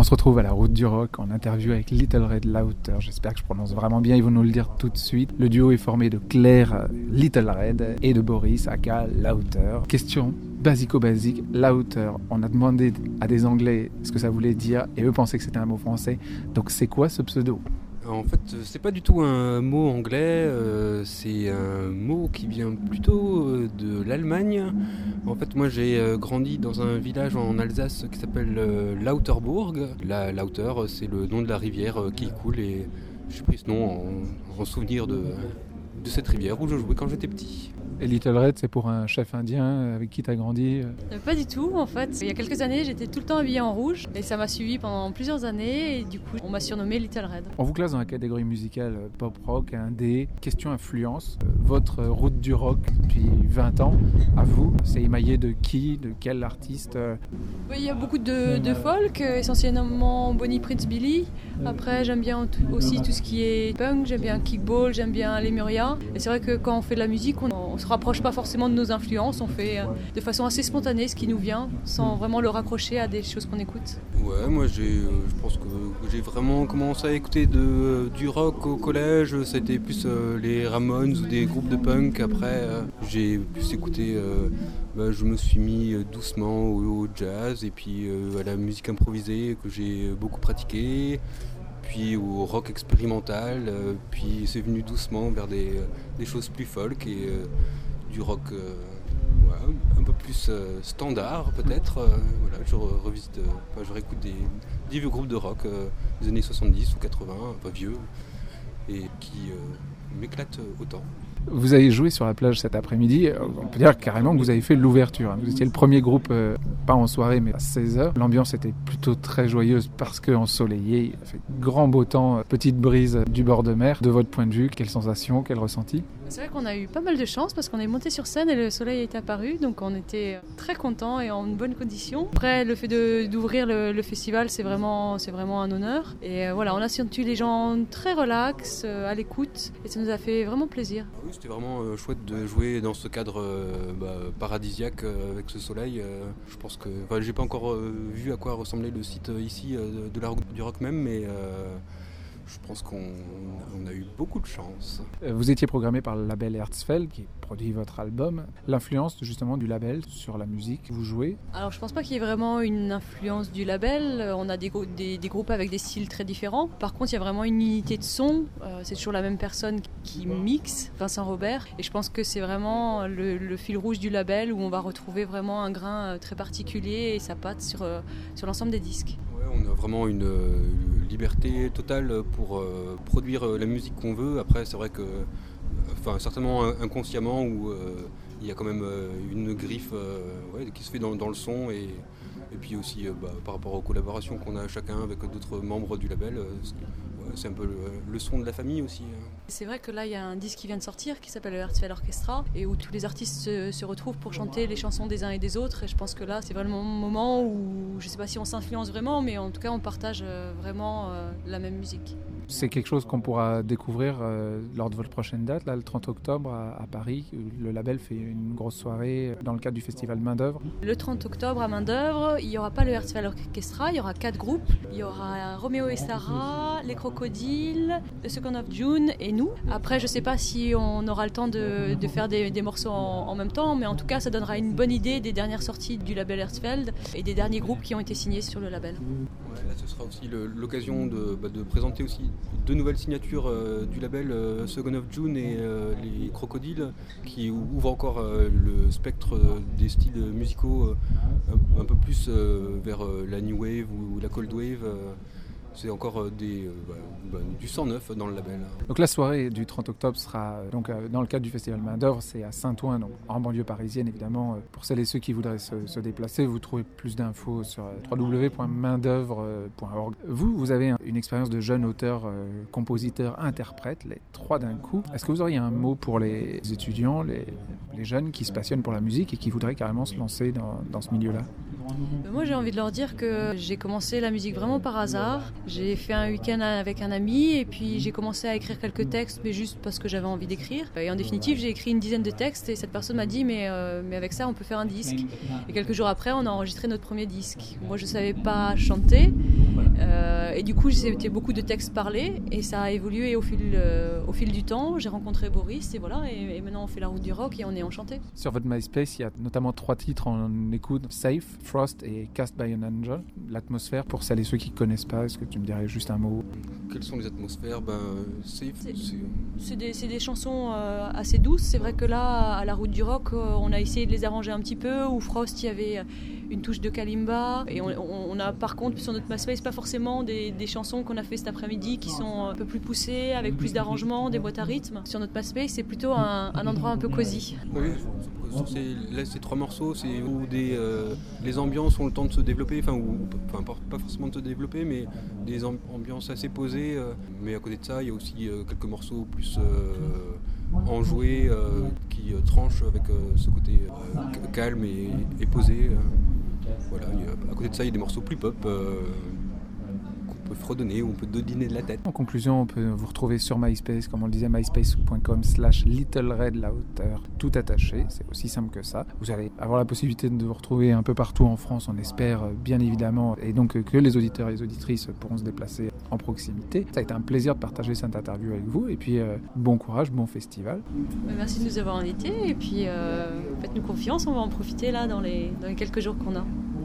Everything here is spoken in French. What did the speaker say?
se retrouve à la Route du Rock en interview avec Little Red Lauter. J'espère que je prononce vraiment bien, ils vont nous le dire tout de suite. Le duo est formé de Claire Little Red et de Boris aka Lauter. Question basico-basique, Lauter. On a demandé à des Anglais ce que ça voulait dire et eux pensaient que c'était un mot français. Donc c'est quoi ce pseudo ? En fait, c'est pas du tout un mot anglais, c'est un mot qui vient plutôt de l'Allemagne. En fait, moi j'ai grandi dans un village en Alsace qui s'appelle Lauterbourg. La Lauter, c'est le nom de la rivière qui coule et j'ai pris ce nom en souvenir de cette rivière où je jouais quand j'étais petit. Et Little Red, c'est pour un chef indien avec qui tu as grandi ? Pas du tout, en fait. Il y a quelques années, j'étais tout le temps habillée en rouge et ça m'a suivi pendant plusieurs années et du coup, on m'a surnommée Little Red. On vous classe dans la catégorie musicale pop-rock, indé. Question influence. Votre route du rock depuis 20 ans, à vous, c'est émaillé de qui ? De quel artiste ? Il y a beaucoup de folk, essentiellement Bonnie Prince Billy. Après, j'aime bien aussi tout ce qui est punk, j'aime bien Kickball, j'aime bien Lemuria. Et c'est vrai que quand on fait de la musique, on se rapproche pas forcément de nos influences, on fait de façon assez spontanée ce qui nous vient, sans vraiment le raccrocher à des choses qu'on écoute. Ouais, moi je pense que j'ai vraiment commencé à écouter du rock au collège, ça a été plus les Ramones ou des groupes de punk. Après j'ai plus écouté, je me suis mis doucement au jazz et puis à la musique improvisée que j'ai beaucoup pratiqué. Puis au rock expérimental, puis c'est venu doucement vers des choses plus folk et du rock un peu plus standard peut-être. Voilà, je revisite, je réécoute des vieux groupes de rock des années 70 ou 80, pas vieux, et qui m'éclatent autant. Vous avez joué sur la plage cet après-midi, on peut dire carrément que vous avez fait l'ouverture. Vous étiez le premier groupe, pas en soirée mais à 16h. L'ambiance était plutôt très joyeuse parce qu'ensoleillé, il a fait grand beau temps, petite brise du bord de mer. De votre point de vue, quelle sensation, quel ressenti ? C'est vrai qu'on a eu pas mal de chance parce qu'on est monté sur scène et le soleil est apparu, donc on était très contents et en bonne condition. Après, le fait d'ouvrir le festival, c'est vraiment un honneur. Et voilà, on a senti les gens très relax, à l'écoute, et ça nous a fait vraiment plaisir. Oui, c'était vraiment chouette de jouer dans ce cadre paradisiaque avec ce soleil. Je pense que, j'ai pas encore vu à quoi ressemblait le site ici de la Route du Rock même, mais je pense qu'on a eu beaucoup de chance. Vous étiez programmé par le label Herzfeld qui produit votre album. L'influence justement du label sur la musique, vous jouez ? Alors je pense pas qu'il y ait vraiment une influence du label. On a des groupes avec des styles très différents. Par contre, il y a vraiment une unité de son. C'est toujours la même personne qui mixe, Vincent Robert. Et je pense que c'est vraiment le fil rouge du label où on va retrouver vraiment un grain très particulier et sa patte sur l'ensemble des disques. On a vraiment une liberté totale pour produire la musique qu'on veut. Après, c'est vrai que, certainement inconsciemment, où il y a quand même une griffe qui se fait dans le son et puis aussi par rapport aux collaborations qu'on a chacun avec d'autres membres du label. C'est un peu le son de la famille aussi. C'est vrai que là, il y a un disque qui vient de sortir qui s'appelle le Herzfeld Orchestra et où tous les artistes se retrouvent pour chanter les chansons des uns et des autres. Et je pense que là, c'est vraiment un moment où, je ne sais pas si on s'influence vraiment, mais en tout cas, on partage vraiment la même musique. C'est quelque chose qu'on pourra découvrir lors de votre prochaine date, là, le 30 octobre à Paris. Le label fait une grosse soirée dans le cadre du festival Main d'œuvre. Le 30 octobre à Main d'œuvre, il n'y aura pas le Herzfeld Orchestra, il y aura 4 groupes. Il y aura Roméo et Sarah, les Crocodiles, The Second of June et nous. Après, je ne sais pas si on aura le temps de faire des morceaux en même temps, mais en tout cas, ça donnera une bonne idée des dernières sorties du label Herzfeld et des derniers groupes qui ont été signés sur le label. Là, ce sera aussi l'occasion de présenter aussi 2 nouvelles signatures du label Second of June et les Crocodiles qui ouvrent encore le spectre des styles musicaux un peu plus vers la New Wave ou la Cold Wave. C'est encore du sang neuf dans le label. Donc la soirée du 30 octobre sera donc dans le cadre du festival Main d'œuvre, c'est à Saint-Ouen, donc en banlieue parisienne évidemment. Pour celles et ceux qui voudraient se déplacer, vous trouvez plus d'infos sur www.maindoeuvre.org. Vous avez une expérience de jeune auteur, compositeur, interprète, les 3 d'un coup. Est-ce que vous auriez un mot pour les étudiants, les jeunes qui se passionnent pour la musique et qui voudraient carrément se lancer dans ce milieu-là ? Moi, j'ai envie de leur dire que j'ai commencé la musique vraiment par hasard. J'ai fait un week-end avec un ami et puis j'ai commencé à écrire quelques textes, mais juste parce que j'avais envie d'écrire. Et en définitive, j'ai écrit une dizaine de textes et cette personne m'a dit mais avec ça, on peut faire un disque. Et quelques jours après, on a enregistré notre premier disque. Moi, je ne savais pas chanter Et du coup, c'était beaucoup de textes parlés et ça a évolué au fil du temps. J'ai rencontré Boris et voilà, et maintenant on fait la route du rock et on est enchantés. Sur votre MySpace, il y a notamment 3 titres en écoute, Safe, Frost et Cast by an Angel. L'atmosphère, pour celles et ceux qui ne connaissent pas, est-ce que tu me dirais juste un mot? Quelles sont les atmosphères? Safe, c'est des chansons assez douces. C'est vrai que là, à la route du rock, on a essayé de les arranger un petit peu. Ou Frost, il y avait une touche de kalimba. Et on a par contre sur notre MySpace pas forcément des chansons qu'on a fait cet après-midi qui sont un peu plus poussées, avec plus d'arrangements, des boîtes à rythme. Sur notre MySpace, c'est plutôt un endroit un peu cosy. Oui, là ces 3 morceaux, c'est où les ambiances ont le temps de se développer, pas forcément de se développer, mais des ambiances assez posées. Mais à côté de ça, il y a aussi quelques morceaux plus enjoués qui tranchent avec ce côté calme et posé. Voilà, à côté de ça, il y a des morceaux plus pop qu'on peut fredonner, où on peut dodiner de la tête. En conclusion, on peut vous retrouver sur MySpace, comme on le disait, myspace.com/littleredlouter, tout attaché, c'est aussi simple que ça. Vous allez avoir la possibilité de vous retrouver un peu partout en France, on espère bien évidemment, et donc que les auditeurs et les auditrices pourront se déplacer en proximité. Ça a été un plaisir de partager cette interview avec vous, et puis bon courage, bon festival. Merci de nous avoir invités, et puis faites-nous confiance, on va en profiter là dans les quelques jours qu'on a.